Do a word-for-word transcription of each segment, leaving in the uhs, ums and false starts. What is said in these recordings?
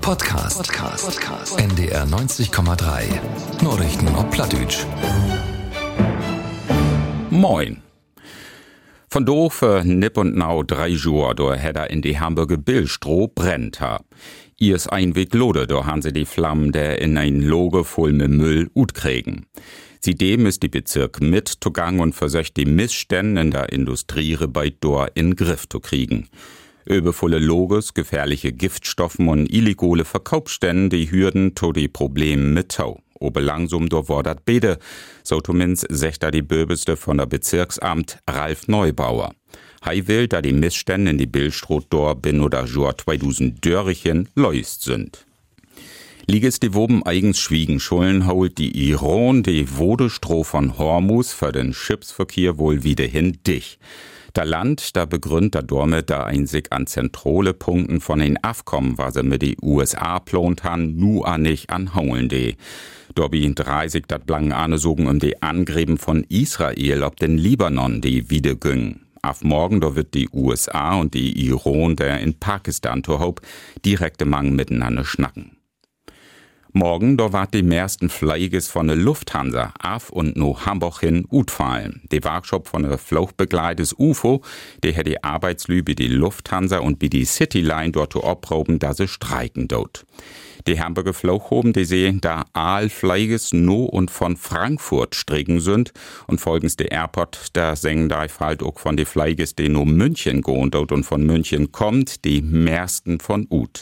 Podcast. Podcast. Podcast. N D R neunzig Komma drei. Nachrichten auf Plattdeutsch. Moin. Von do für nipp und nau drei Jour do häder in die Hamburger Billstroh brennt ha. Ihrs Einweg lode, do han sie die Flammen der in ein Loge voll mit Müll ut kriegen. Sie dem ist die Bezirk mit zugang und versöcht die Missstände in der Industriearbeit dor in Griff zu kriegen. Übervolle Loges, gefährliche Giftstoffen und illegale Verkaufsstände, die Hürden to die Probleme mit tau. Obe langsam do wordert bede, so zumindest secht da die Böbeste von der Bezirksamt Ralf Neubauer. Hei will, da die Missstände in die Billstroh dor bin oder Jahr zweitausend Dörrichen leust sind. Liegest die woben eigens schwiegen Schulden holt die Iran die Wodestroh von Hormus für den Schiffsverkehr wohl wieder hin dich. Der Land, da begründet der Dorme da einzig an zentrale Punkten von den Abkommen, was sie mit die U S A plont han, nu an nicht anhauen de. Dobby dreißig dat blangen Ahnesogen um die Angriffen von Israel ob den Libanon, die wieder güng. Auf morgen, da wird die U S A und die Iran, der in Pakistan to hope, direkte Mang miteinander schnacken. Morgen, da wart die meisten Flieges von der Lufthansa auf und no Hamburg hin utfallen. Die Workshop von der Fluchtbegleites U F O, die hätte die Arbeitslü bei die Lufthansa und bei die Cityline dort zu abproben, da sie streiken dort. Die Hamburger Fluchthoben, die sehen, da all Flieges no und von Frankfurt stricken sind und folgens der Airport, da sengen da halt auch von die Flieges, die no München gehen dort und von München kommt, die meisten von ut.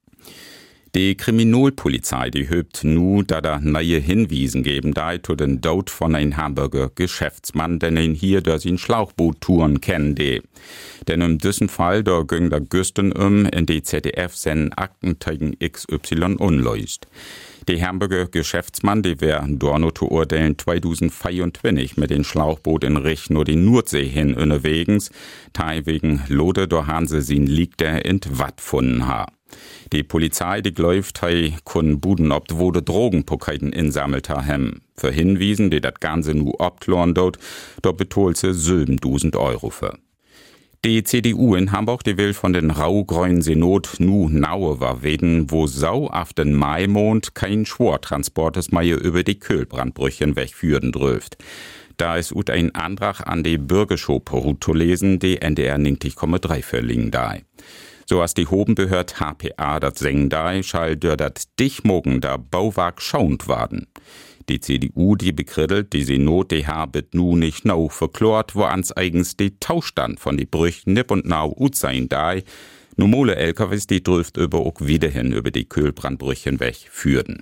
Die Kriminalpolizei, die höbt nu, da da neue Hinwiesen geben, da zu den Tod von ein Hamburger Geschäftsmann, den ihn hier durch ihn Schlauchboottouren kennen, de. Denn in diesem Fall, da ging der Güsten um, in die Z D F seinen Akten gegen X Y unleust. Die Hamburger Geschäftsmann, die wär dorno zu urteilen zweitausendvierundzwanzig mit den Schlauchboot in Richtung nur die Nordsee hin unterwegs, teil wegen Lode, da han sie sin liegt der in Watt funden ha. Die Polizei, die gläuft, hei kun Buden ob wo de Drogenpaketen insammelt ha hem. Für Hinwiesen, die dat Ganze nu abkloren dort, da betolt sie siebentausend Euro für. Die C D U in Hamburg, die will von den rau-grünen Senat nu naue war weden, wo sau auf den Maimond kein Schwortransportes mehr über die Köhlbrandbrüchen wegführen dröft. Da ist ut ein Antrag an die Bürgerschau-Perut zu lesen, die N D R neunzig Komma drei verlingen da. So als die Hobenbehörd H P A dat sengen da, schall dör dat Dichmogen da Bauwerk schauend warden. Die C D U, die bekrittelt, die Senat, die habet nu nicht nau verklort, wo ans eigens die Tauschstand von die Brüch nipp und nau ut sein da. Normale L K Ws, die drüft über auch wieder hin über die Köhlbrandbrüchen weg führten.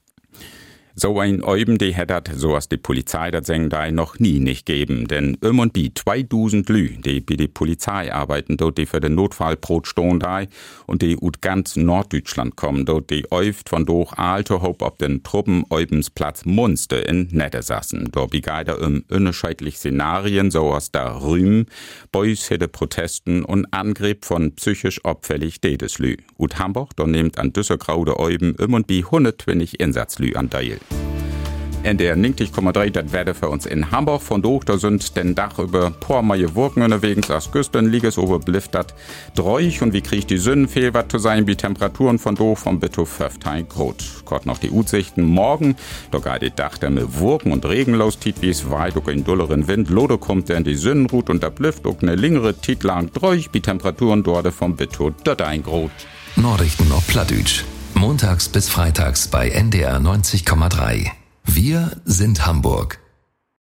So ein Euben, die hättet, so als die Polizei dat sengen da noch nie nicht geben, denn um und bi zweitausend Lü, die bei die Polizei arbeiten, dort die für den Notfallbrot stehen da und die ut ganz Norddeutschland kommen, dort die euft von durch Alto Hope ob den Truppen Eubensplatz Munster in Nette saßen. Dort begeider um unterschiedlich Szenarien, so aus der Rühm, Beus hätte Protesten und Angriff von psychisch abfällig Dedeslü. Ut Hamburg, dort nehmt an Düsselgraude Euben um und bi hundertzwanzig Insatzlü an Teil. N D R neunzig Komma drei, das werde für uns in Hamburg. Von dort, da sind den Dach über pormaie Wurken unterwegs, als Küsten liegt ober bliftet Dräuch und wie kriegt die Sünden fehl, was zu sein, wie Temperaturen von dort vom Bitto fünfzehn Grad. Gott noch die Utsichten morgen, da geht die Dach der mit Wurken und Regen los, tit wie es weit, auch in dulleren Wind, Lode kommt der in die Sündenrut und da blifft auch eine längere Tit lang Dräuch, wie Temperaturen dort vom Bitto ein Grad. Nachrichten auf Plattdeutsch. Montags bis freitags bei N D R neunzig Komma drei. Wir sind Hamburg.